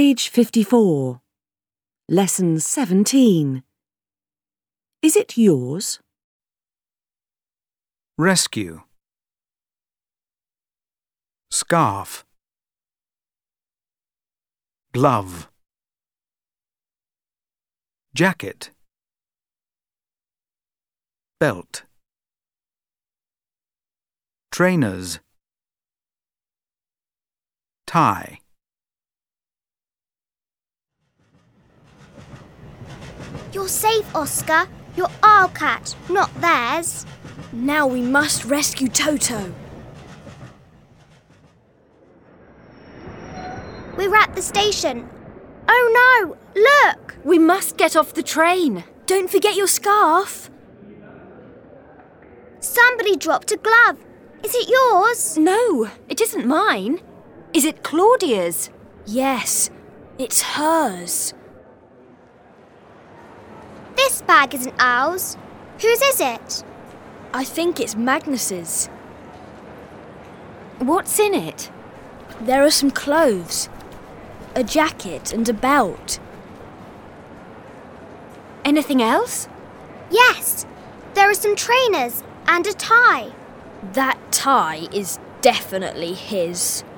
Page 54. Lesson 17. Is it yours? Rescue. Scarf. Glove. Jacket. Belt. Trainers. Tie. You're safe, Oscar. You're our cat, not theirs. Now we must rescue Toto. We're at the station. Oh no, look! We must get off the train. Don't forget your scarf. Somebody dropped a glove. Is it yours? No, it isn't mine. Is it Claudia's? Yes, it's hers. This bag isn't ours. Whose is it? I think it's Magnus's. What's in it? There are some clothes, a jacket and a belt. Anything else? Yes, there are some trainers and a tie. That tie is definitely his.